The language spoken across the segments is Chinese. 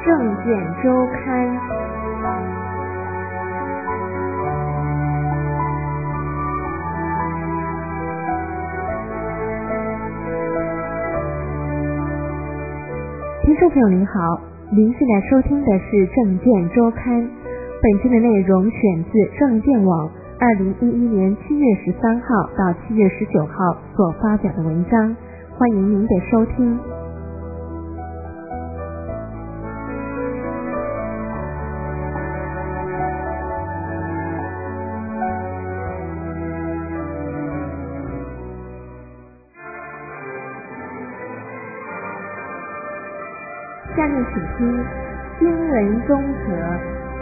证件周刊。听众朋友您好，您现在收听的是证件周刊，本期的内容选自证件网2011年7月13号到7月19号所发表的文章，欢迎您的收听。下面请听新闻综合。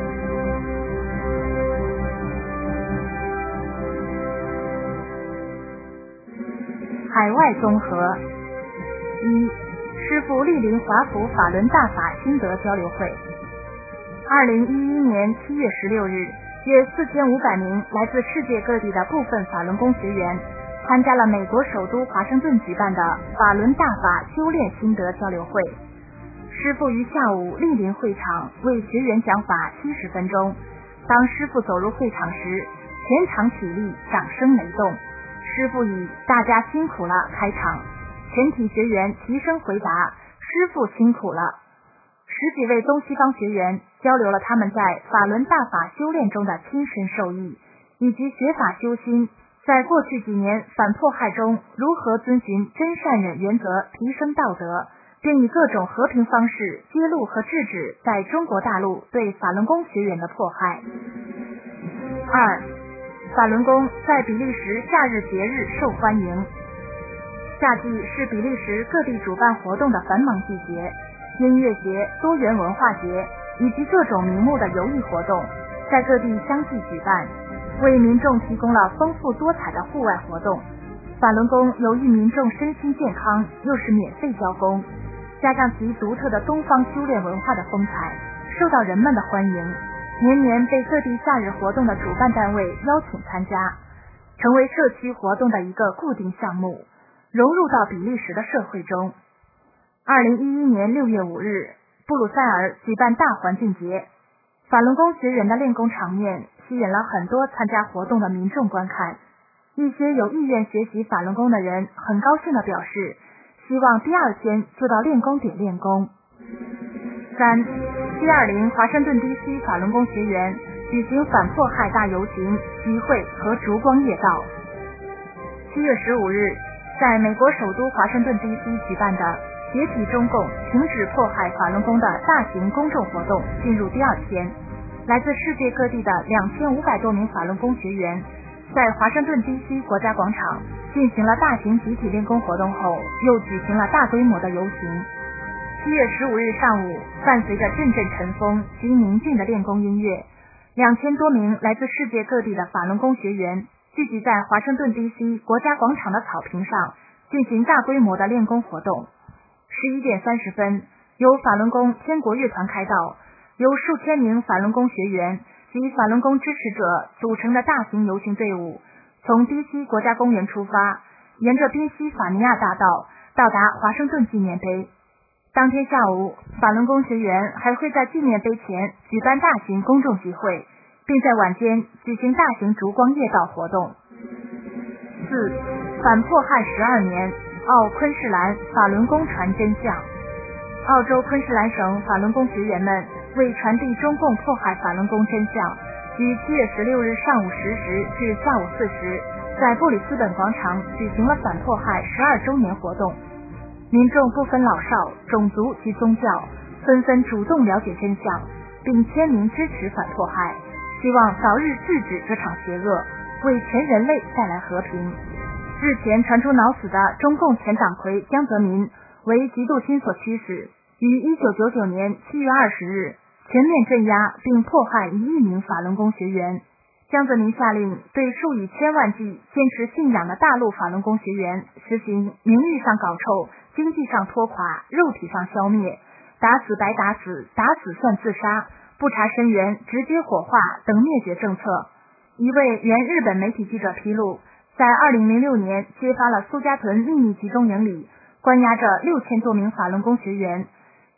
海外综合。一、师父莅临华府法轮大法心得交流会。2011年7月16日，约4500名来自世界各地的部分法轮功学员参加了美国首都华盛顿举办的法轮大法修炼心得交流会。师父于下午莅临会场，为学员讲法70分钟。当师父走入会场时，全场起立，掌声雷动。师父以大家辛苦了开场，全体学员齐声回答师父辛苦了。10几位东西方学员交流了他们在法轮大法修炼中的亲身受益，以及学法修心在过去几年反迫害中如何遵循真善忍原则提升道德，并以各种和平方式揭露和制止在中国大陆对法轮功学员的迫害。2. 法轮功在比利时夏日节日受欢迎。夏季是比利时各地主办活动的繁忙季节，音乐节、多元文化节以及各种名目的游艺活动在各地相继举办，为民众提供了丰富多彩的户外活动。法轮功由于民众身心健康，又是免费教功，加上其独特的东方修炼文化的风采，受到人们的欢迎，年年被各地夏日活动的主办单位邀请参加，成为社区活动的一个固定项目，融入到比利时的社会中。2011年6月5日，布鲁塞尔举办大环境节，法轮功学员的练功场面吸引了很多参加活动的民众观看。一些有意愿学习法轮功的人很高兴地表示，希望第二天就到练功点练功。3. 720华盛顿 DC 法轮功学员举行反迫害大游行、集会和烛光夜道。7月15日，在美国首都华盛顿 DC 举办的解体中共、停止迫害法轮功的大型公众活动进入第二天，来自世界各地的2500多名法轮功学员在华盛顿 DC 国家广场进行了大型集体练功活动后，又举行了大规模的游行。7月15日上午，伴随着阵阵晨风及宁静的练功音乐，2000多名来自世界各地的法轮功学员聚集在华盛顿 DC 国家广场的草坪上进行大规模的练功活动。11点30分，由法轮功天国乐团开道，由数千名法轮功学员及法轮功支持者组成的大型游行队伍从 DC 国家公园出发，沿着宾夕法尼亚大道到达华盛顿纪念碑。当天下午，法轮功学员还会在纪念碑前举办大型公众集会，并在晚间举行大型烛光夜道活动。4. 反迫害12年，澳昆士兰法轮功传真相。澳洲昆士兰省法轮功学员们为传递中共迫害法轮功真相，于7月16日上午10时至下午4时，在布里斯本广场举行了反迫害12周年活动。民众不分老少、种族及宗教，纷纷主动了解真相，并签名支持反迫害，希望早日制止这场邪恶，为全人类带来和平。日前传出脑死的中共前党魁江泽民为嫉妒心所驱使，于1999年7月20日全面镇压并迫害1亿名法轮功学员。江泽民下令对数以千万计坚持信仰的大陆法轮功学员实行名誉上搞臭、经济上拖垮、肉体上消灭、打死白打死、打死算自杀、不查身源直接火化等灭绝政策。一位原日本媒体记者披露，在2006年揭发了苏家屯秘密集中营里关押着6000多名法轮功学员，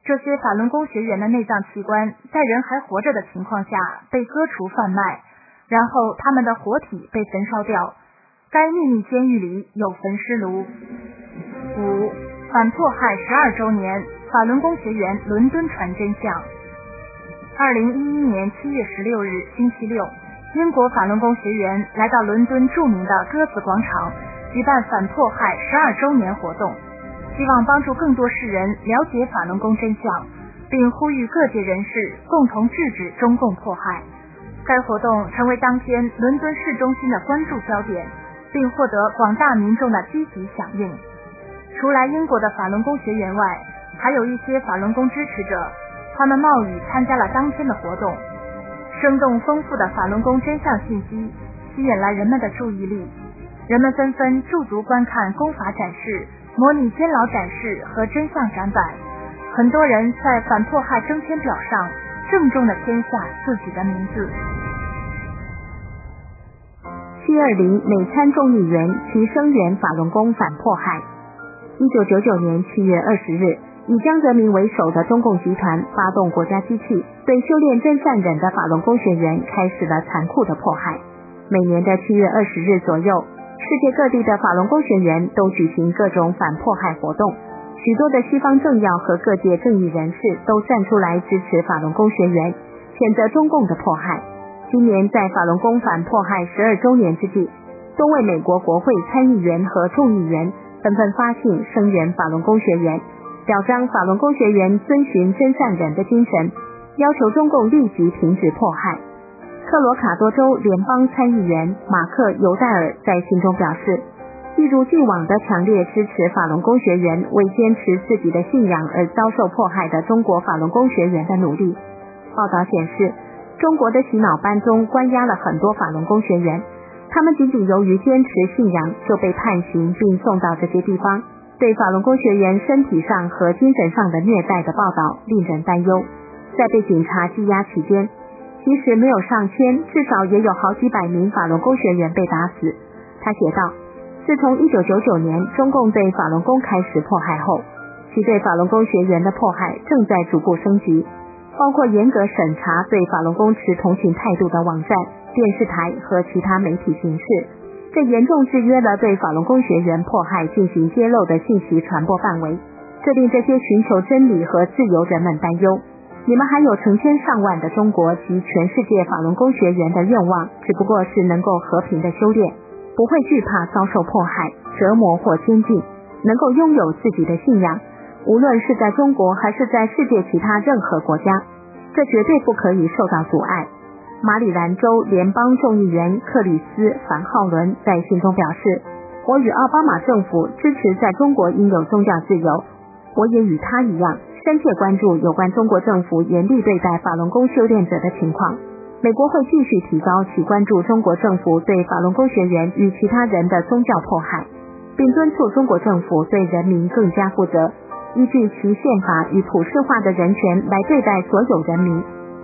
这些法轮功学员的内脏器官在人还活着的情况下被割除贩卖，然后他们的活体被焚烧掉。该秘密监狱里有焚尸炉。5. 反迫害12周年，法轮功学员伦敦传真相。2011年7月16日星期六，英国法轮功学员来到伦敦著名的鸽子广场，举办反迫害12周年活动，希望帮助更多世人了解法轮功真相，并呼吁各界人士共同制止中共迫害。该活动成为当天伦敦市中心的关注焦点，并获得广大民众的积极响应。除来英国的法轮功学员外，还有一些法轮功支持者，他们冒雨参加了当天的活动。生动丰富的法轮功真相信息吸引了人们的注意力，人们纷纷驻足观看功法展示、模拟监牢展示和真相展板。很多人在反迫害征签表上郑重地签下自己的名字。 720美参众议员其声援法轮功反迫害。1999年7月20日，以江泽民为首的中共集团发动国家机器，对修炼真善忍的法轮功学员开始了残酷的迫害。每年的7月20日左右，世界各地的法轮功学员都举行各种反迫害活动，许多的西方政要和各界正义人士都站出来支持法轮功学员，谴责中共的迫害。今年在法轮功反迫害12周年之际，多位美国国会参议员和众议员纷纷发信声援法轮功学员，表彰法轮功学员遵循真善忍的精神，要求中共立即停止迫害。科罗卡多州联邦参议员马克·尤戴尔在信中表示，一如既往的强烈支持法轮功学员为坚持自己的信仰而遭受迫害的中国法轮功学员的努力。报道显示，中国的洗脑班中关押了很多法轮功学员，他们仅仅由于坚持信仰就被判刑并送到这些地方。对法轮功学员身体上和精神上的虐待的报道令人担忧。在被警察羁押期间，即使没有上千，至少也有好几百名法轮功学员被打死。他写道，自从1999年中共对法轮功开始迫害后，其对法轮功学员的迫害正在逐步升级，包括严格审查对法轮功持同情态度的网站、电视台和其他媒体形式，这严重制约了对法轮功学员迫害进行揭露的信息传播范围，这令这些寻求真理和自由人们担忧。你们还有成千上万的中国及全世界法轮功学员的愿望，只不过是能够和平的修炼，不会惧怕遭受迫害、折磨或监禁，能够拥有自己的信仰，无论是在中国还是在世界其他任何国家，这绝对不可以受到阻碍。马里兰州联邦众议员克里斯·凡浩伦在信中表示，我与奥巴马政府支持在中国应有宗教自由，我也与他一样深切关注有关中国政府严厉对待法轮功修炼者的情况。美国会继续提高其关注中国政府对法轮功学员与其他人的宗教迫害，并敦促中国政府对人民更加负责，依据其宪法与普世化的人权来对待所有人民。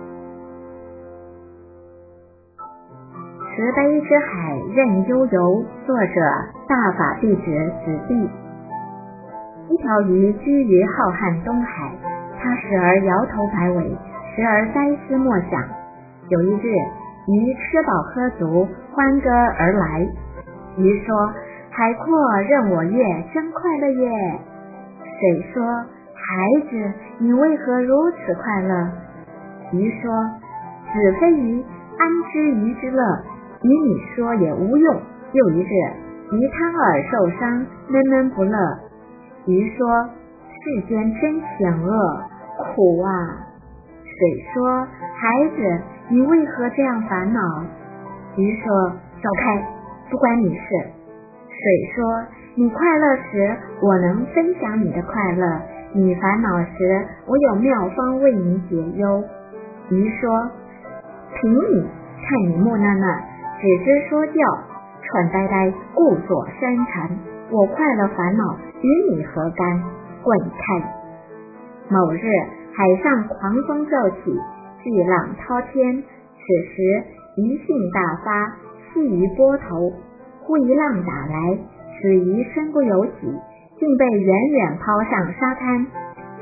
慈悲之海任悠游，作者大法弟子子弟。一条鱼居于浩瀚东海，它时而摇头摆尾，时而呆思默想。有一日，鱼吃饱喝足，欢歌而来。鱼说：“海阔任我跃，真快乐耶！”水说：“孩子，你为何如此快乐？”鱼说：“子非鱼，安知鱼之乐？与你说也无用。”又一日，鱼贪耳受伤，闷闷不乐。鱼说：“世间真险恶，苦啊！”水说：“孩子，你为何这样烦恼？”鱼说：“走开，不关你事。”水说：“你快乐时，我能分享你的快乐；你烦恼时，我有妙方为你解忧。”鱼说：“凭你，看你木讷讷，只知说教，蠢呆呆，故作深沉。我快乐烦恼，与你何干？滚开！”某日，海上狂风骤起，巨浪滔天。此时，鱼性大发，系于波头。忽一浪打来，此鱼身不由己，竟被远远抛上沙滩。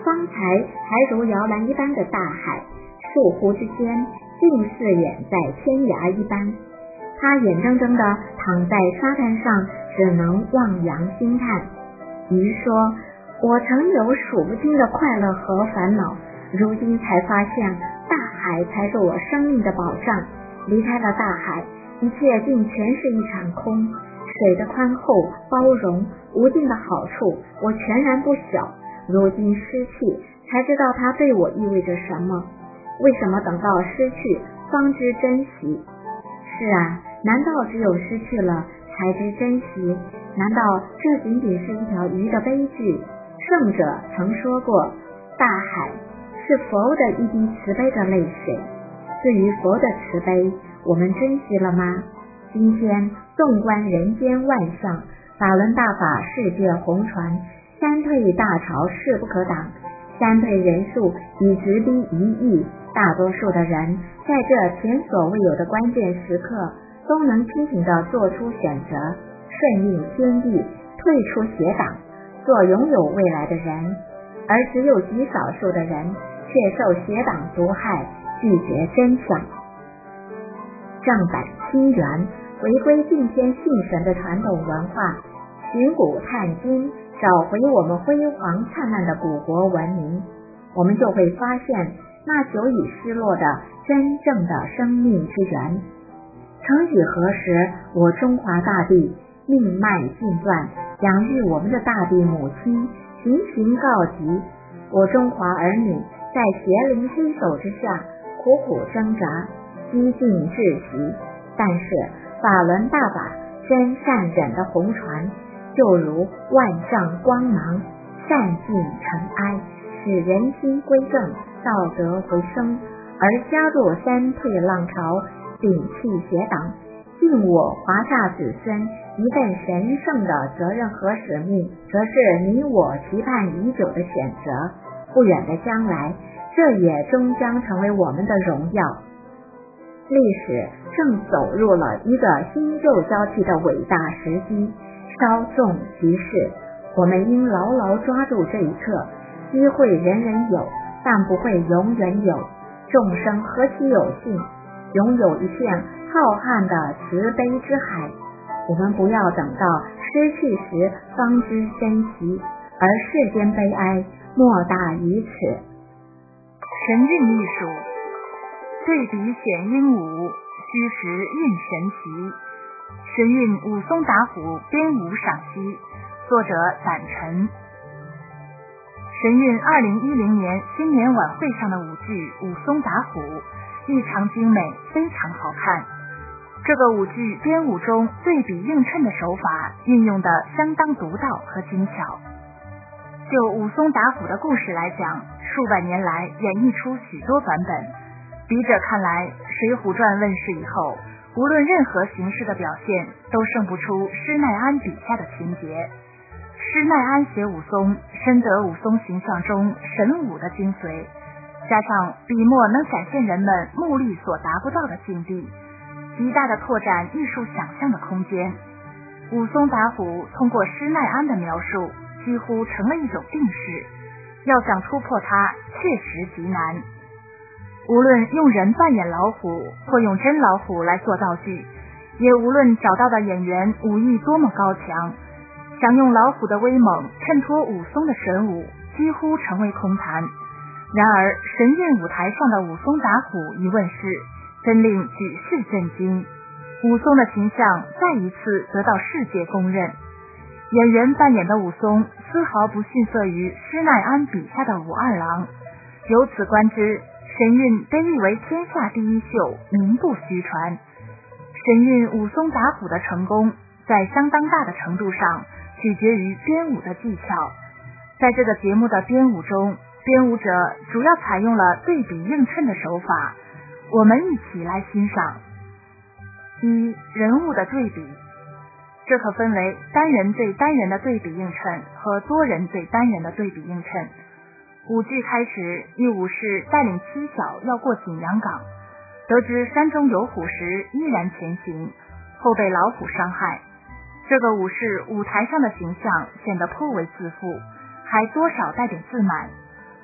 方才还如摇篮一般的大海，倏忽之间竟似远在天涯一般。他眼睁睁地躺在沙滩上，只能望洋兴叹。鱼说，我曾有数不清的快乐和烦恼，如今才发现大海才是我生命的保障。离开了大海，一切竟全是一场空。水的宽厚、包容、无尽的好处，我全然不晓。如今失去，才知道它对我意味着什么。为什么等到失去，方知珍惜？是啊，难道只有失去了才知珍惜？难道这仅仅是一条鱼的悲剧？圣者曾说过，大海是佛的一滴慈悲的泪水。对于佛的慈悲，我们珍惜了吗？今天纵观人间万象，法轮大法世界红传，三退大潮势不可挡，三退人数已直逼1亿。大多数的人在这前所未有的关键时刻，都能清醒地做出选择，顺应天意，退出邪党，做拥有未来的人。而只有极少数的人却受邪党毒害，拒绝真相。正版清源，回归敬天信神的传统文化，寻古探今，找回我们辉煌灿烂的古国文明，我们就会发现那久已失落的真正的生命之源。曾几何时，我中华大地命脉尽断，养育我们的大地母亲频频告急，我中华儿女在邪灵黑手之下苦苦挣扎，几近窒息。但是法轮大法真善忍的红传，就如万丈光芒，散尽尘埃，使人心归正，道德回升。而加入三退浪潮，摒弃邪党，尽我华夏子孙一份神圣的责任和使命，则是你我期盼已久的选择。不远的将来，这也终将成为我们的荣耀。历史正走入了一个新旧交替的伟大时机，稍纵即逝。我们应牢牢抓住这一刻，机会人人有，但不会永远有。众生何其有幸，拥有一片浩瀚的慈悲之海。我们不要等到失去时方知珍惜，而世间悲哀莫大于此。 神韵艺术，对比显英武，虚实蕴神奇。神韵武松打虎编舞赏析，作者胆晨。神韵2010年新年晚会上的舞剧《武松打虎》异常精美，非常好看。这个舞剧编舞中对比映衬的手法运用的相当独到和精巧。就武松打虎的故事来讲，数百年来演绎出许多版本。笔者看来，水浒传问世以后，无论任何形式的表现都胜不出施耐庵笔下的情节。施耐庵写武松，深得武松形象中神武的精髓，加上笔墨能展现人们目力所达不到的境地，极大的拓展艺术想象的空间。武松打虎通过施耐庵的描述，几乎成了一种定式，要想突破它，确实极难。无论用人扮演老虎，或用真老虎来做道具，也无论找到的演员武艺多么高强，想用老虎的威猛衬托武松的神武，几乎成为空谈。然而神韵舞台上的武松打虎一问世，真令举世震惊。武松的形象再一次得到世界公认，演员扮演的武松丝毫不逊色于施耐庵笔下的武二郎。由此观之，神韵被誉为天下第一秀，名不虚传。神韵武松打虎的成功，在相当大的程度上取决于编舞的技巧。在这个节目的编舞中，编舞者主要采用了对比映衬的手法，我们一起来欣赏。一、人物的对比。这可分为单人对单人的对比映衬和多人对单人的对比映衬。舞剧开始，一武士带领妻小要过景阳冈，得知山中有虎时依然前行，后被老虎伤害。这个武士舞台上的形象显得颇为自负，还多少带点自满。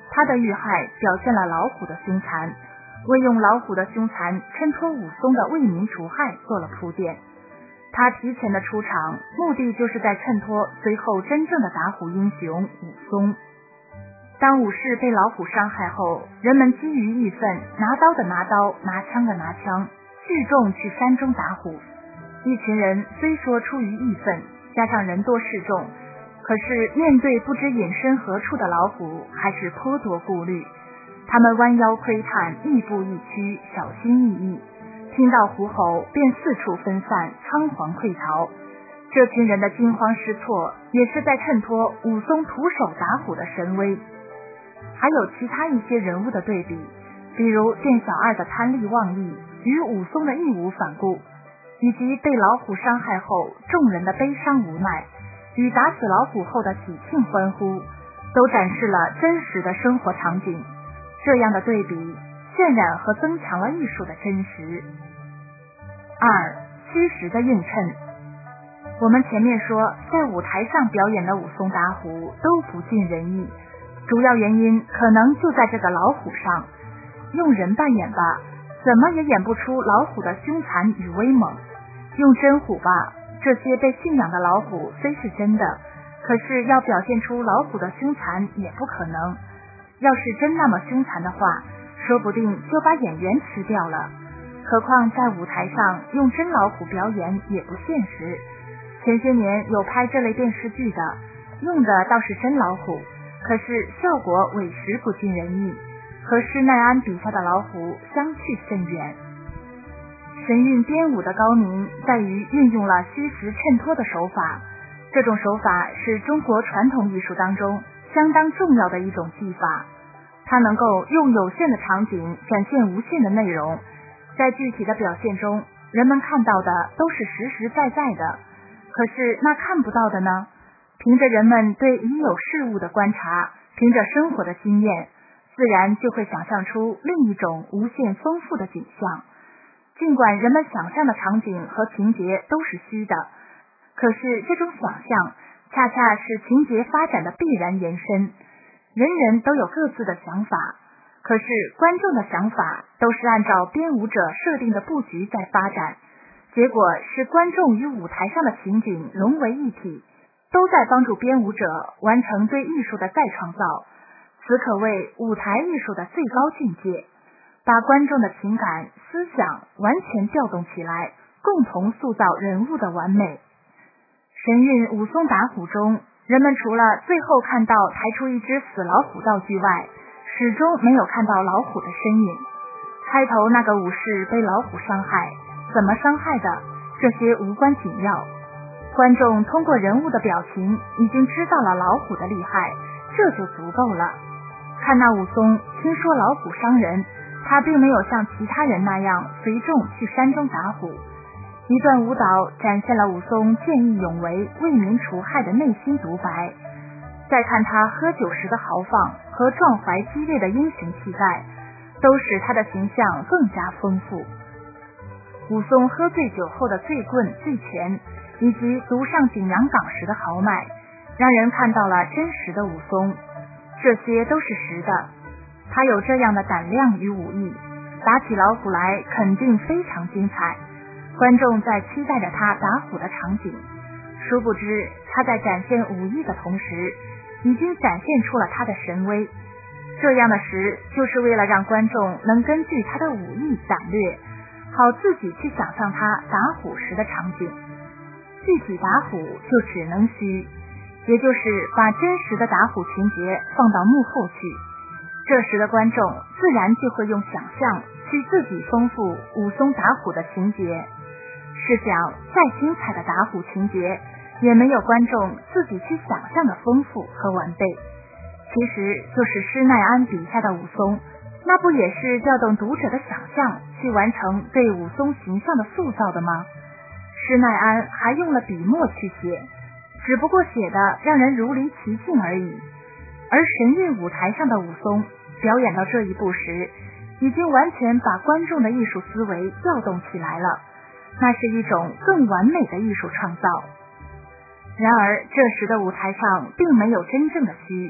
他的遇害表现了老虎的凶残，为用老虎的凶残衬托武松的为民除害做了铺垫。他提前的出场，目的就是在衬托随后真正的打虎英雄武松。当武士被老虎伤害后，人们基于义愤，拿刀的拿刀，拿枪的拿枪，聚众去山中打虎。一群人虽说出于义愤，加上人多势众，可是面对不知隐身何处的老虎，还是颇多顾虑。他们弯腰窥探，亦步亦趋，小心翼翼，听到虎吼便四处分散，仓皇溃逃。这群人的惊慌失措，也是在衬托武松徒手打虎的神威。还有其他一些人物的对比，比如店小二的贪利妄意与武松的义无反顾，以及被老虎伤害后众人的悲伤无奈与打死老虎后的喜庆欢呼，都展示了真实的生活场景。这样的对比渲染和增强了艺术的真实。二、虚实的映衬。我们前面说，在舞台上表演的武松打虎都不尽人意，主要原因可能就在这个老虎上。用人扮演吧，怎么也演不出老虎的凶残与威猛；用真虎吧，这些被驯养的老虎虽是真的，可是要表现出老虎的凶残也不可能。要是真那么凶残的话，说不定就把演员吃掉了。何况在舞台上用真老虎表演也不现实。前些年有拍这类电视剧的，用的倒是真老虎，可是效果委实不尽人意，和施耐庵笔下的老虎相去甚远。神韵编舞的高明在于运用了虚实衬托的手法，这种手法是中国传统艺术当中相当重要的一种技法，它能够用有限的场景展现无限的内容，在具体的表现中，人们看到的都是实实在在的，可是那看不到的呢？凭着人们对已有事物的观察，凭着生活的经验，自然就会想象出另一种无限丰富的景象。尽管人们想象的场景和情节都是虚的，可是这种想象恰恰是情节发展的必然延伸。人人都有各自的想法，可是观众的想法都是按照编舞者设定的布局在发展，结果是观众与舞台上的情景融为一体，都在帮助编舞者完成对艺术的再创造。此可谓舞台艺术的最高境界，把观众的情感、思想完全调动起来，共同塑造人物的完美。神韵武松打虎中，人们除了最后看到抬出一只死老虎道具外，始终没有看到老虎的身影。开头那个武士被老虎伤害，怎么伤害的，这些无关紧要。观众通过人物的表情已经知道了老虎的厉害，这就足够了。看那武松听说老虎伤人，他并没有像其他人那样随众去山中打虎。一段舞蹈展现了武松见义勇为、为民除害的内心独白。再看他喝酒时的豪放和壮怀激烈的英雄气概，都使他的形象更加丰富。武松喝醉酒后的醉棍、醉拳，以及独上景阳冈时的豪迈，让人看到了真实的武松。这些都是实的，他有这样的胆量与武艺，打起老虎来肯定非常精彩。观众在期待着他打虎的场景，殊不知他在展现武艺的同时，已经展现出了他的神威。这样的时，就是为了让观众能根据他的武艺胆略，好自己去想象他打虎时的场景。具体打虎就只能虚，也就是把真实的打虎情节放到幕后去。这时的观众自然就会用想象去自己丰富武松打虎的情节。试想，再精彩的打虎情节，也没有观众自己去想象的丰富和完备。其实就是施耐庵笔下的武松，那不也是调动读者的想象去完成对武松形象的塑造的吗？施耐庵还用了笔墨去写，只不过写的让人如临其境而已。而神韵舞台上的武松表演到这一步时，已经完全把观众的艺术思维调动起来了，那是一种更完美的艺术创造。然而这时的舞台上并没有真正的虚，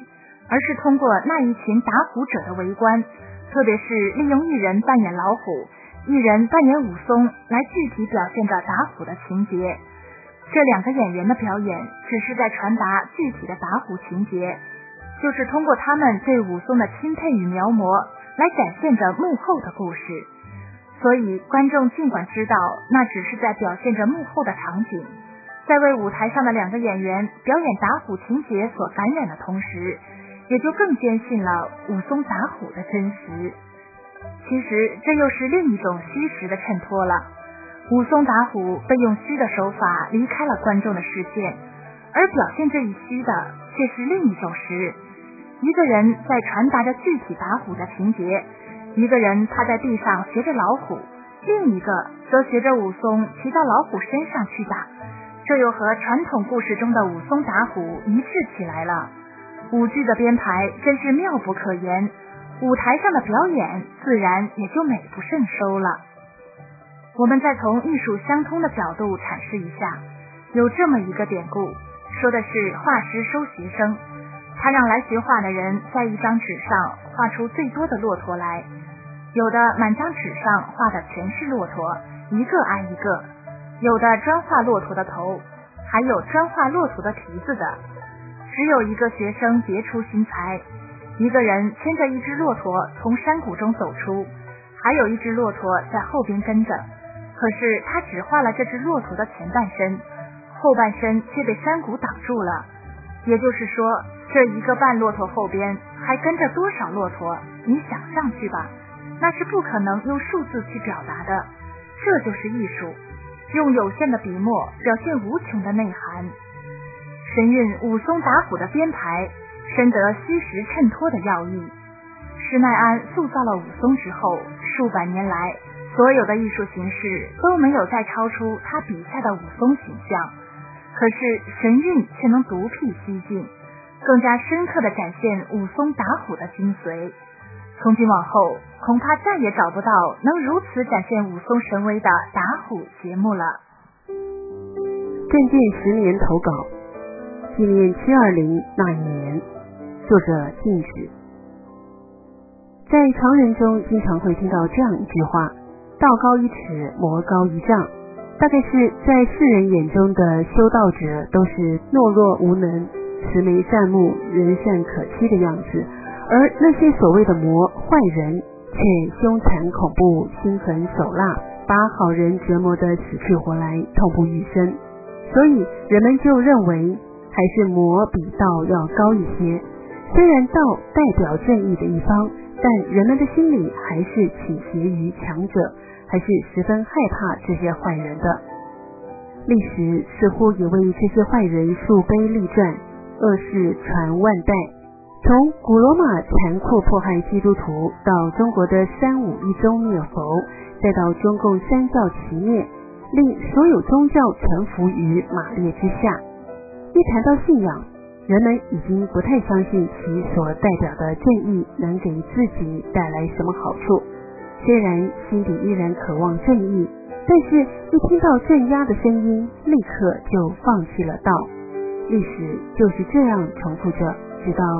而是通过那一群打虎者的围观，特别是利用一人扮演老虎，一人扮演武松来具体表现着打虎的情节。这两个演员的表演只是在传达具体的打虎情节，就是通过他们对武松的钦佩与描摹来展现着幕后的故事。所以观众尽管知道那只是在表现着幕后的场景，在为舞台上的两个演员表演打虎情节所感染的同时，也就更坚信了武松打虎的真实。其实这又是另一种虚实的衬托了。武松打虎被用虚的手法离开了观众的视线，而表现这一虚的却是另一种实。一个人在传达着具体打虎的情节，一个人趴在地上学着老虎，另一个则学着武松骑到老虎身上去打，这又和传统故事中的武松打虎一致起来了。舞剧的编排真是妙不可言，舞台上的表演自然也就美不胜收了。我们再从艺术相通的角度阐释一下，有这么一个典故，说的是画师收学生，他让来学画的人在一张纸上画出最多的骆驼来，有的满张纸上画的全是骆驼，一个挨一个，有的专画骆驼的头，还有专画骆驼的蹄子的。只有一个学生别出心裁，一个人牵着一只骆驼从山谷中走出，还有一只骆驼在后边跟着，可是他只画了这只骆驼的前半身，后半身却被山谷挡住了。也就是说，这一个半骆驼后边还跟着多少骆驼，你想上去吧，那是不可能用数字去表达的。这就是艺术，用有限的笔墨表现无穷的内涵。神韵武松打虎的编排深得虚实衬托的要义。施耐庵塑造了武松之后，数百年来所有的艺术形式都没有再超出他笔下的武松形象，可是神韵却能独辟蹊径，更加深刻地展现武松打虎的精髓。从今往后，恐怕再也找不到能如此展现武松神威的打虎节目了。 正见10年投稿，纪念720那一年，作者静止。在常人中经常会听到这样一句话，道高1尺，魔高1丈，大概是在世人眼中的修道者都是懦弱无能，慈眉善目，人善可欺的样子，而那些所谓的魔坏人却凶残恐怖，心狠手辣，把好人折磨得死去活来，痛不欲生。所以人们就认为还是魔比道要高一些。虽然道代表正义的一方，但人们的心里还是倾斜于强者，还是十分害怕这些坏人的。历史似乎也为这些坏人树碑立传，恶事传万代。从古罗马残酷迫害基督徒，到中国的351宗灭佛，再到中共三教齐灭，令所有宗教臣服于马列之下。一谈到信仰，人们已经不太相信其所代表的正义能给自己带来什么好处。虽然心底依然渴望正义，但是一听到镇压的声音，立刻就放弃了道。历史就是这样重复着，直到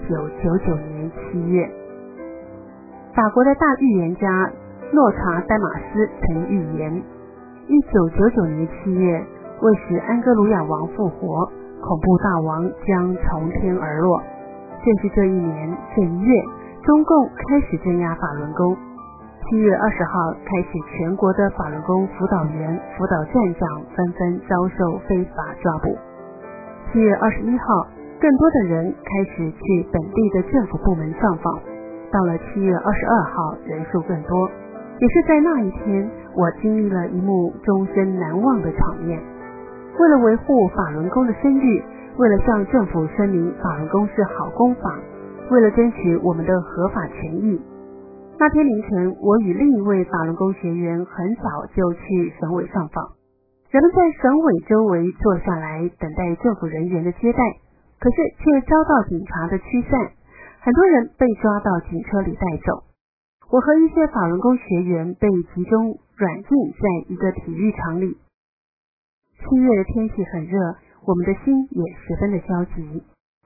1999年7月。法国的大预言家诺查丹马斯曾预言，1999年7月，为使安哥鲁亚王复活，恐怖大王将从天而落。正是这一年这一月，中共开始镇压法轮功。7月20号开始，全国的法轮功辅导员、辅导站长纷纷遭受非法抓捕。7月21号，更多的人开始去本地的政府部门上访。到了7月22号，人数更多。也是在那一天，我经历了一幕终身难忘的场面。为了维护法轮功的声誉，为了向政府声明法轮功是好功法，为了争取我们的合法权益，那天凌晨，我与另一位法轮功学员很早就去省委上访。人们在省委周围坐下来等待政府人员的接待，可是却遭到警察的驱散，很多人被抓到警车里带走。我和一些法轮功学员被集中软禁在一个体育场里。7月的天气很热，我们的心也十分的焦急。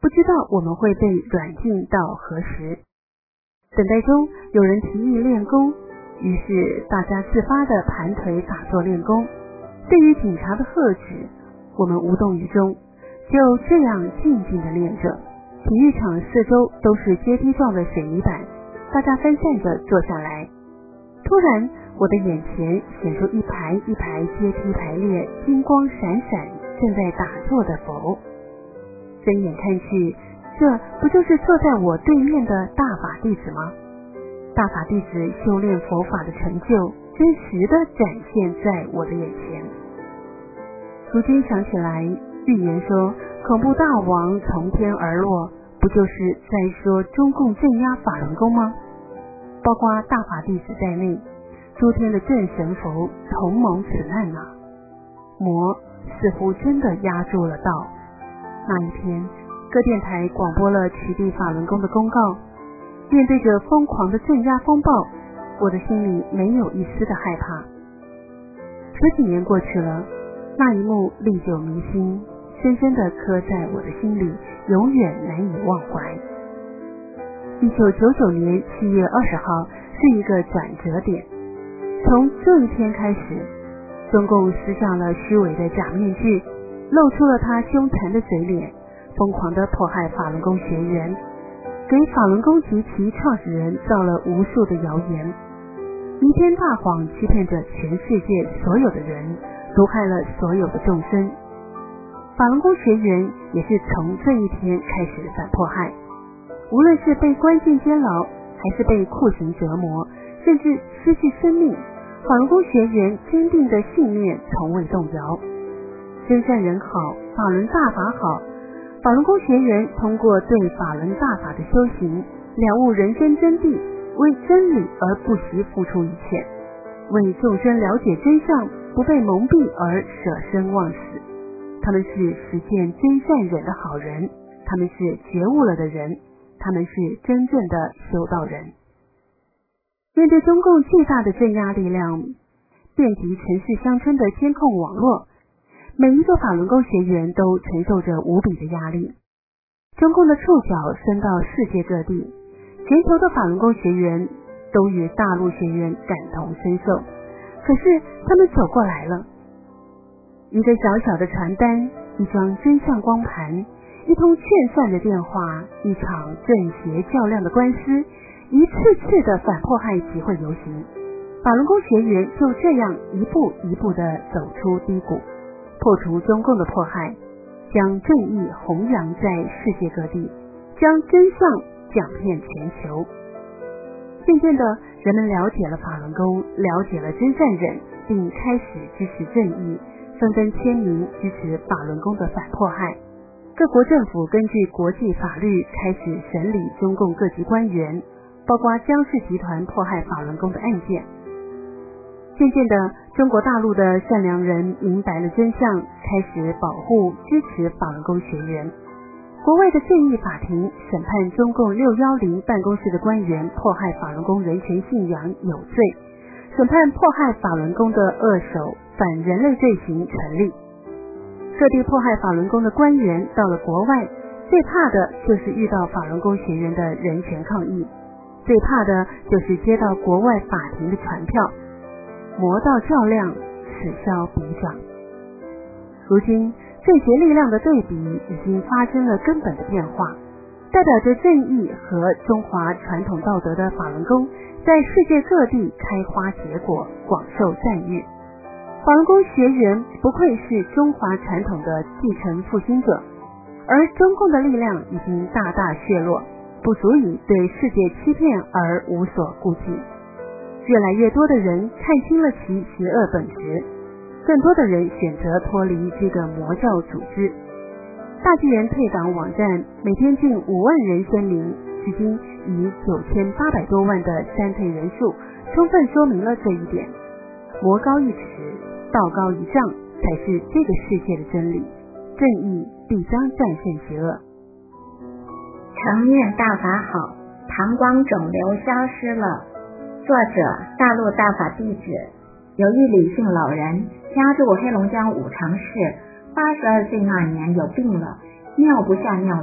不知道我们会被软禁到何时。等待中有人提议练功，于是大家自发地盘腿打坐练功。对于警察的呵斥，我们无动于衷，就这样静静地练着。体育场四周都是阶梯状的水泥板，大家分散着坐下来。突然我的眼前显出一排一排阶梯排列，金光闪闪，正在打坐的佛。睁眼看去，这不就是坐在我对面的大法弟子吗？大法弟子修炼佛法的成就真实地展现在我的眼前。如今想起来，预言说恐怖大王从天而落，不就是在说中共镇压法轮功吗？包括大法弟子在内，诸天的正神佛同谋此难啊！魔似乎真的压住了道。那一天，各电台广播了取缔法轮功的公告。面对着疯狂的镇压风暴，我的心里没有一丝的害怕。10几年过去了，那一幕历久弥新，深深地刻在我的心里，永远难以忘怀。1999年7月20号是一个转折点。从这一天开始，中共撕下了虚伪的假面具，露出了他凶残的嘴脸，疯狂地迫害法轮功学员，给法轮功及其创始人造了无数的谣言，弥天大谎欺骗着全世界所有的人，毒害了所有的众生。法轮功学员也是从这一天开始反迫害，无论是被关进监牢，还是被酷刑折磨，甚至失去生命，法轮功学员坚定的信念从未动摇。真善人好，法轮大法好。法轮功学员通过对法轮大法的修行，了悟人生真谛，为真理而不惜付出一切，为众生了解真相，不被蒙蔽而舍生忘死。他们是实践真善忍的好人，他们是觉悟了的人，他们是真正的修道人。面对中共巨大的镇压力量，遍及城市乡村的监控网络，每一个法轮功学员都承受着无比的压力。中共的触角伸到世界各地，全球的法轮功学员都与大陆学员感同身受。可是他们走过来了，一个小小的传单，一张真相光盘，一通劝善的电话，一场正邪较量的官司，一次次的反迫害集会游行，法轮功学员就这样一步一步地走出低谷，破除中共的迫害，将正义弘扬在世界各地，将真相讲遍全球。渐渐的，人们了解了法轮功，了解了真善忍，并开始支持正义，纷纷签名支持法轮功的反迫害。各国政府根据国际法律开始审理中共各级官员，包括江氏集团迫害法轮功的案件。渐渐的，中国大陆的善良人明白了真相，开始保护支持法轮功学员。国外的正义法庭审判中共610办公室的官员迫害法轮功人权信仰有罪，审判迫害法轮功的恶手反人类罪行成立。各地迫害法轮功的官员到了国外，最怕的就是遇到法轮功学员的人权抗议，最怕的就是接到国外法庭的传票。魔道较量，此消彼长。如今正邪力量的对比已经发生了根本的变化，代表着正义和中华传统道德的法轮功在世界各地开花结果，广受赞誉。法轮功学员不愧是中华传统的继承复兴者，而中共的力量已经大大削弱，不足以对世界欺骗而无所顾忌。越来越多的人看清了其邪恶本质，更多的人选择脱离这个魔教组织。大纪元退党网站每天近5万人声明，至今以9800多万的删退人数，充分说明了这一点。魔高一尺，道高一丈，才是这个世界的真理。正义必将战胜邪恶。 承念大法好，膀胱肿瘤消失了。作者：大陆大法弟子。有一李姓老人家住黑龙江五常市，82岁那年有病了，尿不下尿来，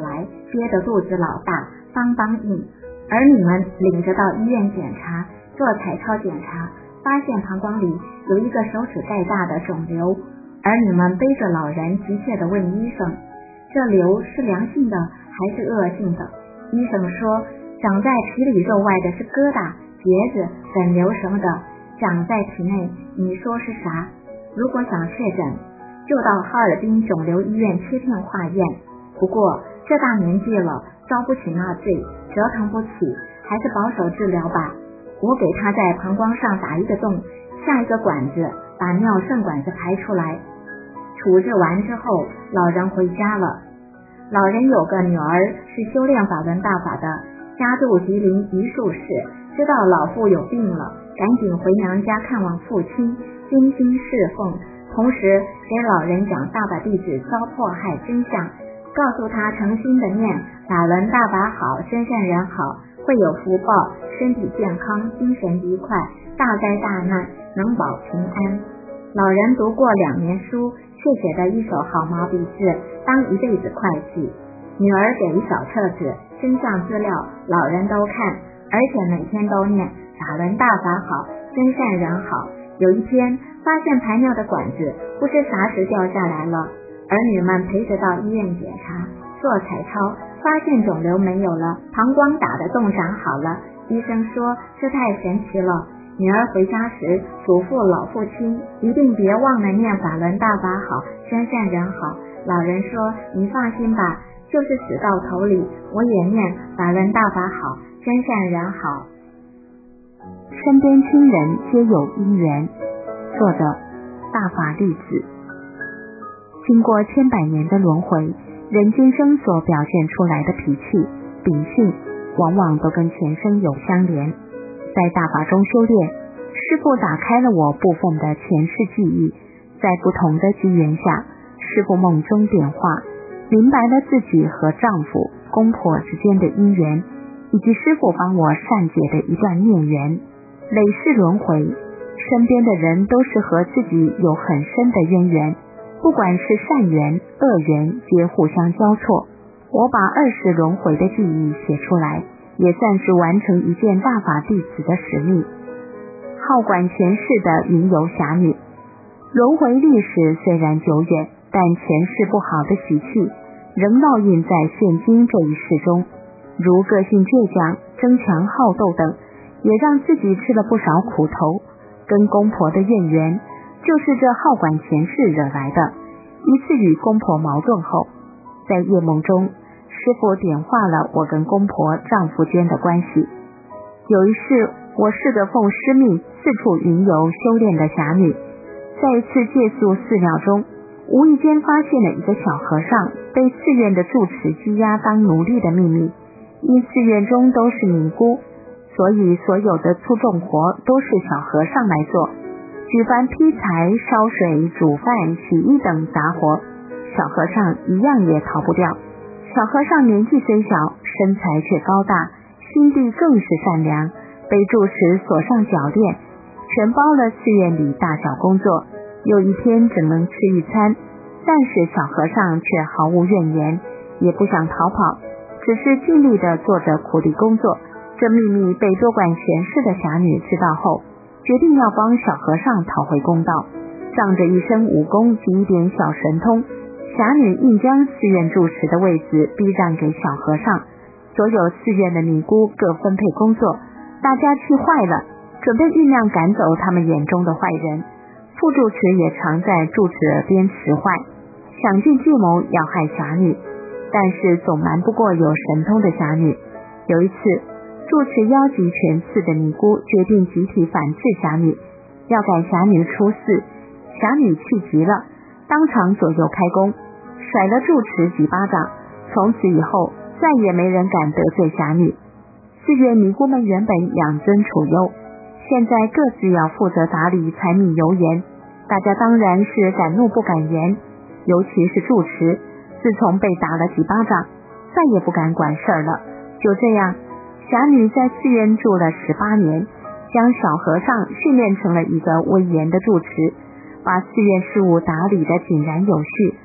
憋得肚子老大，邦邦硬。儿女们领着到医院检查，做彩超检查，发现膀胱里有一个手指盖大的肿瘤。儿女们背着老人急切地问医生，这瘤是良性的还是恶性的？医生说，长在皮里肉外的是疙瘩、结子、粉瘤什么的，长在体内，你说是啥？如果想确诊，就到哈尔滨肿瘤医院切片化验。不过这大年纪了，遭不起那罪，折腾不起，还是保守治疗吧。我给他在膀胱上打一个洞，下一个管子，把尿肾管子排出来。处置完之后，老人回家了。老人有个女儿是修炼法轮大法的，家住吉林榆树市，知道老父有病了，赶紧回娘家看望父亲，精心侍奉，同时给老人讲大法弟子遭迫害真相，告诉他诚心的念法轮大法好，真善人好，会有福报，身体健康，精神愉快，大灾大难能保平安。老人读过2年书，却写的一手好毛笔字，当一辈子会计。女儿给一小册子真相资料，老人都看，而且每天都念法轮大法好，真善人好。有一天发现排尿的管子不知啥时掉下来了，儿女们陪着到医院检查，做彩超，发现肿瘤没有了，膀胱打的洞长好了。医生说这太神奇了。女儿回家时嘱咐老父亲，一定别忘了念法轮大法好，真善人好。老人说，你放心吧，就是死到头里我也念法轮大法好，真善人好。 身边亲人皆有因缘。作者大法弟子。经过千百年的轮回，人今生所表现出来的脾气、秉性，往往都跟前生有相连。在大法中修炼，师父打开了我部分的前世记忆，在不同的机缘下，师父梦中点化，明白了自己和丈夫、公婆之间的因缘，以及师父帮我善解的一段孽缘。累世轮回，身边的人都是和自己有很深的渊源，不管是善缘、恶缘，皆互相交错。我把20世轮回的记忆写出来，也算是完成一件大法弟子的使命。好管前世的云游侠女，轮回历史虽然久远，但前世不好的习气仍烙印在现今这一世中，如个性倔强、争强好斗等，也让自己吃了不少苦头。跟公婆的怨缘就是这好管前世惹来的。一次与公婆矛盾后，在夜梦中，师父点化了我跟公婆丈夫间的关系。有一世，我是个奉师命四处云游修炼的侠女，在一次借宿寺庙中，无意间发现了一个小和尚被寺院的住持拘押当奴隶的秘密。因寺院中都是尼姑，所以所有的粗重活都是小和尚来做，举凡劈柴、烧水、煮饭、洗衣等杂活，小和尚一样也逃不掉。小和尚年纪虽小，身材却高大，心地更是善良，被住持锁上脚链，全包了寺院里大小工作。有一天只能吃一餐，但是小和尚却毫无怨言，也不想逃跑，只是尽力地做着苦力工作。这秘密被多管闲事的侠女知道后，决定要帮小和尚讨回公道。仗着一身武功及一点小神通，侠女硬将寺院住持的位子逼让给小和尚。所有寺院的尼姑各分配工作，大家气坏了，准备酝酿赶走他们眼中的坏人。副住持也常在住持耳边使坏，想尽计谋要害侠女，但是总瞒不过有神通的侠女。有一次，住持邀集全寺的尼姑，决定集体反制侠女，要赶侠女出寺。侠女气急了，当场左右开弓，甩了住持几巴掌。从此以后，再也没人敢得罪侠女。寺院尼姑们原本养尊处优，现在各自要负责打理柴米油盐，大家当然是敢怒不敢言。尤其是住持，自从被打了几巴掌，再也不敢管事儿了。就这样，侠女在寺院住了18年，将小和尚训练成了一个威严的住持，把寺院事务打理得井然有序。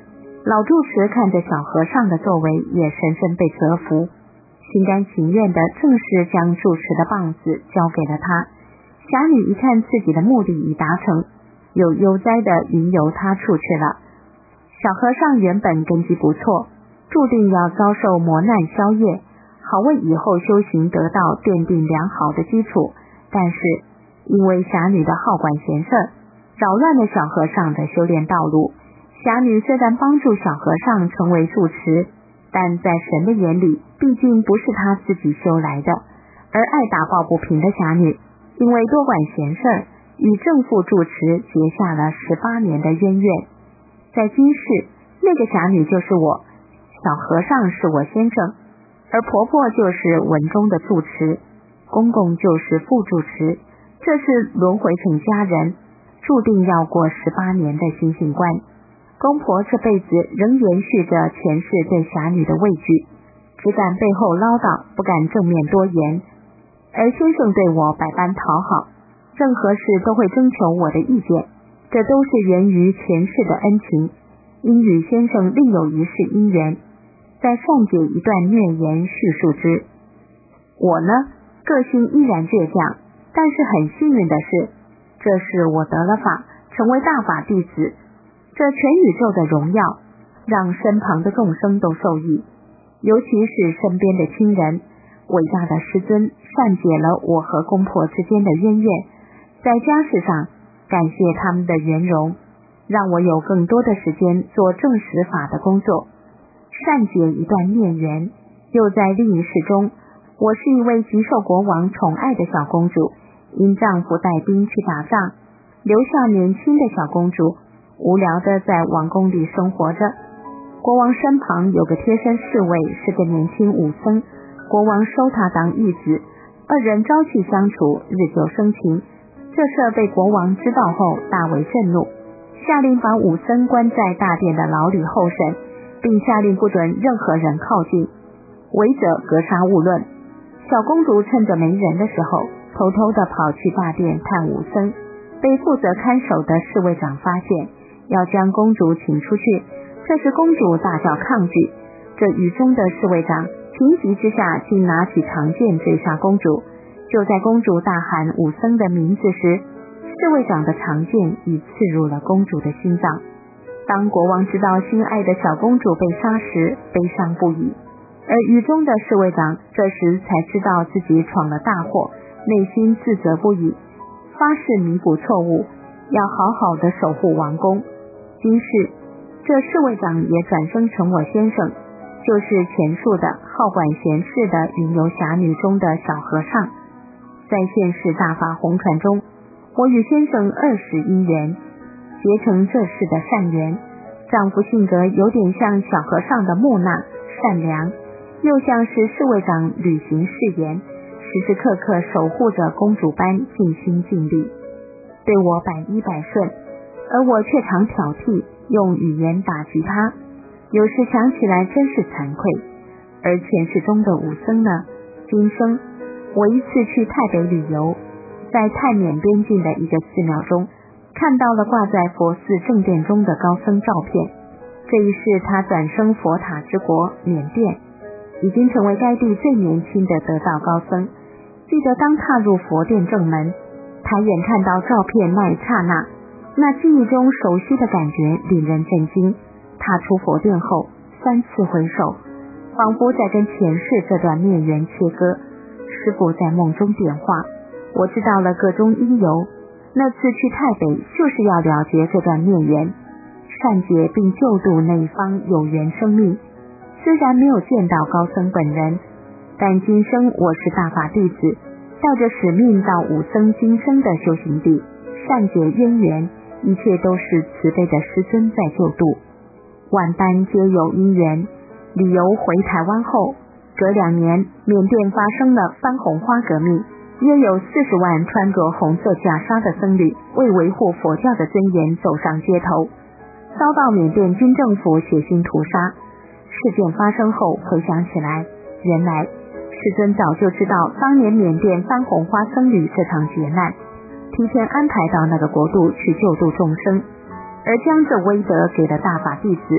老住持看着小和尚的作为，也深深被折服，心甘情愿的正式将住持的棒子交给了他。侠女一看自己的目的已达成，又悠哉的云游他处去了。小和尚原本根基不错，注定要遭受磨难宵夜，好为以后修行得到奠定良好的基础，但是因为侠女的好管闲事，扰乱了小和尚的修炼道路。侠女虽然帮助小和尚成为住持，但在神的眼里毕竟不是他自己修来的，而爱打抱不平的侠女因为多管闲事，与正副住持结下了18年的渊源。在今世，那个侠女就是我，小和尚是我先生，而婆婆就是文中的住持，公公就是副住持，这是轮回成家人，注定要过18年的心性观。公婆这辈子仍延续着前世对侠女的畏惧，只敢背后唠叨，不敢正面多言。而先生对我百般讨好，任何事都会征求我的意见，这都是源于前世的恩情。因与先生另有一世因缘，在善解一段孽言叙述之。我呢，个性依然倔强，但是很幸运的是，这是我得了法，成为大法弟子，这全宇宙的荣耀让身旁的众生都受益，尤其是身边的亲人。伟大的师尊善解了我和公婆之间的渊源，在家事上感谢他们的圆融，让我有更多的时间做正实法的工作，善解一段孽缘。又在另一世中，我是一位极受国王宠爱的小公主，因丈夫带兵去打仗，留下年轻的小公主无聊的在王宫里生活着。国王身旁有个贴身侍卫，是个年轻武僧，国王收他当义子，二人朝夕相处，日久生情。这事被国王知道后大为震怒，下令把武僧关在大殿的牢里候审，并下令不准任何人靠近，违者格杀勿论。小公主趁着没人的时候，偷偷地跑去大殿探武僧，被负责看守的侍卫长发现，要将公主请出去。这时公主大叫抗拒，这狱中的侍卫长情急之下竟拿起长剑追杀公主。就在公主大喊武僧的名字时，侍卫长的长剑已刺入了公主的心脏。当国王知道心爱的小公主被杀时，悲伤不已，而狱中的侍卫长这时才知道自己闯了大祸，内心自责不已，发誓弥补错误，要好好的守护王宫。今世这侍卫长也转生成我先生，就是前述的好管闲事的云游侠女中的小和尚。在现世大法红传中，我与先生20世因缘，结成这世的善缘。丈夫性格有点像小和尚的木讷善良，又像是侍卫长履行誓言，时时刻刻守护着公主般尽心尽力，对我百依百顺，而我却常挑剔，用语言打击他，有时想起来真是惭愧。而前世中的武僧呢，今生我一次去泰北旅游，在泰缅边境的一个寺庙中看到了挂在佛寺正殿中的高僧照片。这一世他转生佛塔之国缅甸，已经成为该地最年轻的得道高僧。记得当踏入佛殿正门，抬眼看到照片那一刹那，那记忆中熟悉的感觉令人震惊。踏出佛殿后3次回首，仿佛在跟前世这段孽缘切割。师父在梦中点化，我知道了个中因由，那次去泰北就是要了结这段孽缘，善解并救度那一方有缘生命。虽然没有见到高僧本人，但今生我是大法弟子，带着使命到武僧今生的修行地，善解渊源，一切都是慈悲的师尊在救度。万般皆有因缘，旅游回台湾后，隔2年缅甸发生了番红花革命，约有40万穿着红色袈裟的僧侣为维护佛教的尊严走上街头，遭到缅甸军政府血腥屠杀。事件发生后回想起来，原来师尊早就知道当年缅甸番红花僧侣这场劫难，提前安排到那个国度去救度众生，而将这威德给了大法弟子，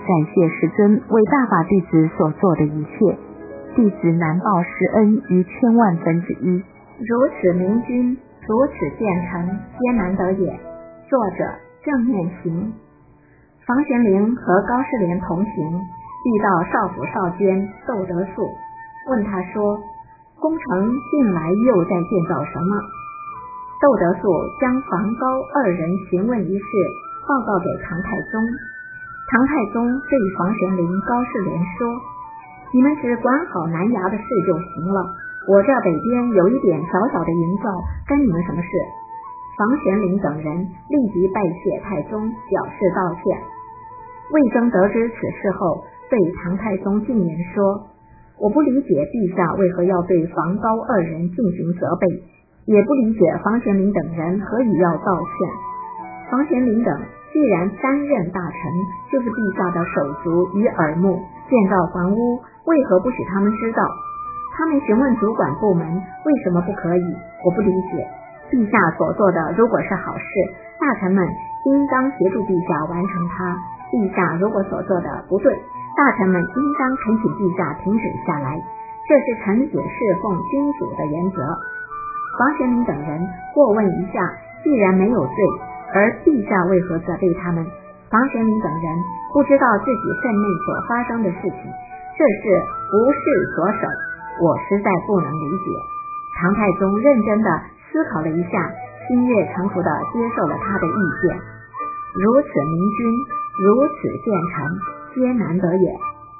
感谢世尊为大法弟子所做的一切，弟子难报师恩于千万分之一。 如此明君，如此见成，皆难得也。作者正念行。房玄龄和高士廉同行，遇到少府少监窦德素，问他说，宫城近来又在建造什么？窦德素将房高二人询问一事报告给唐太宗。唐太宗对房玄龄、高士廉说，你们只管好南衙的事就行了，我这北边有一点小小的营造，干你们什么事？房玄龄等人立即拜谢太宗，表示道歉。魏征得知此事后，对唐太宗进言说，我不理解陛下为何要对房高二人进行责备，也不理解房玄龄等人何以要道歉。房玄龄等既然担任大臣，就是陛下的手足与耳目，建造房屋为何不许他们知道？他们询问主管部门为什么不可以？我不理解。陛下所做的如果是好事，大臣们应当协助陛下完成它。陛下如果所做的不对，大臣们应当恳请陛下停止下来，这是臣子侍奉君主的原则。房玄龄等人过问一下，既然没有罪，而陛下为何责备他们？房玄龄等人不知道自己分内所发生的事情，这是不是所守，我实在不能理解。唐太宗认真地思考了一下，心悦诚服地接受了他的意见。如此明君，如此见成，皆难得也。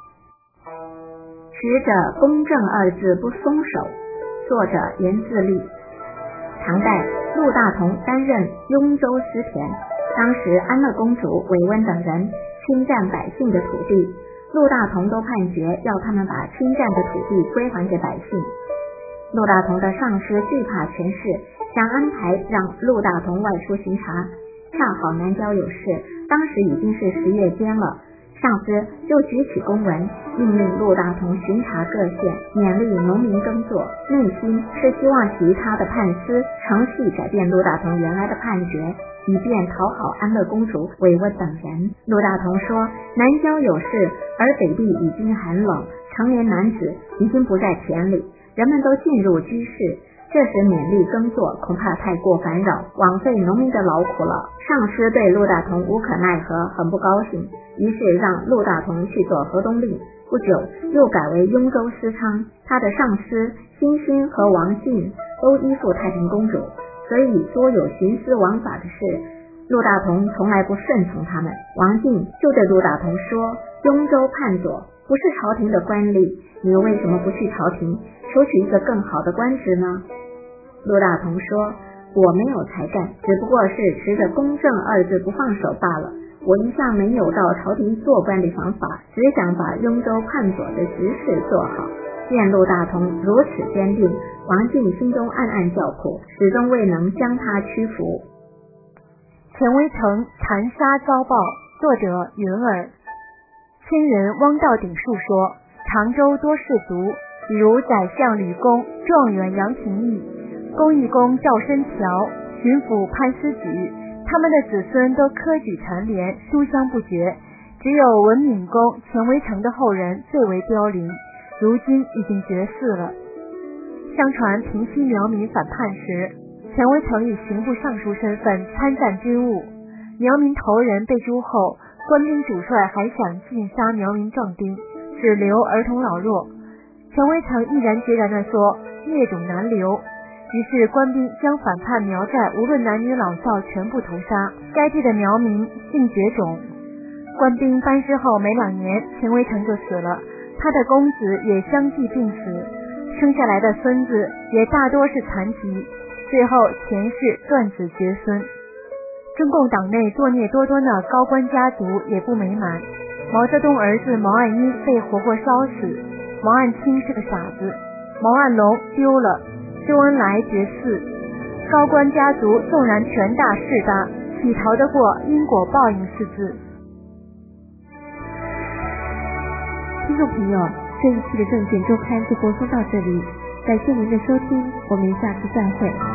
持者公正二字不松手。作者严自立。唐代陆大同担任雍州司田，当时安乐公主韦温等人侵占百姓的土地，陆大同都判决要他们把侵占的土地归还给百姓。陆大同的上司惧怕权势，想安排让陆大同外出巡查，恰好南郊有事，当时已经是10月间了，上司就举起公文，命令陆大同巡查各县，勉励农民耕作，内心是希望其他的判司程序改变陆大同原来的判决，以便讨好安乐公主韦温等人。陆大同说，南郊有事，而北地已经寒冷，成年男子已经不在田里，人们都进入居室，这时勉励耕作恐怕太过烦扰，枉费农民的劳苦了。上司对陆大同无可奈何，很不高兴，于是让陆大同去做河东令，不久又改为雍州司仓。他的上司辛勋和王进都依附太平公主，所以多有徇私枉法的事，陆大同从来不顺从他们。王进就对陆大同说，雍州判佐不是朝廷的官吏，你为什么不去朝廷求取一个更好的官职呢？陆大同说，我没有才干，只不过是持着公正二字不放手罢了，我一向没有到朝廷做官的想法，只想把雍州判佐的实事做好。见陆大同如此坚定，王进心中暗暗叫苦，始终未能将他屈服。 钱维成残杀遭报。作者云儿。亲人汪道鼎述说，常州多士族，如宰相吕公、状元杨廷义、公义公赵申桥、巡抚潘思举，他们的子孙都科举蝉联，书香不绝，只有文敏公钱维成的后人最为凋零，如今已经绝嗣了。相传平西苗民反叛时，钱维成以刑部尚书身份参战军务，苗民头人被诛后，官兵主帅还想尽杀苗民壮丁，只留儿童老弱。钱维成毅然决然地说，孽种难留。于是官兵将反叛苗寨无论男女老少全部屠杀，该地的苗民尽绝种。官兵班师后没2年，钱维成就死了，他的公子也相继病死，生下来的孙子也大多是残疾，最后钱氏断子绝孙。中共党内作孽多端的高官家族也不美满，毛泽东儿子毛岸英被活活烧死，毛岸青是个傻子，毛岸龙丢了，周恩来绝嗣。高官家族纵然权大势大，岂逃得过因果报应4字？ 听众朋友，这一期的证券周刊就播送到这里，感谢您的收听，我们下次再会。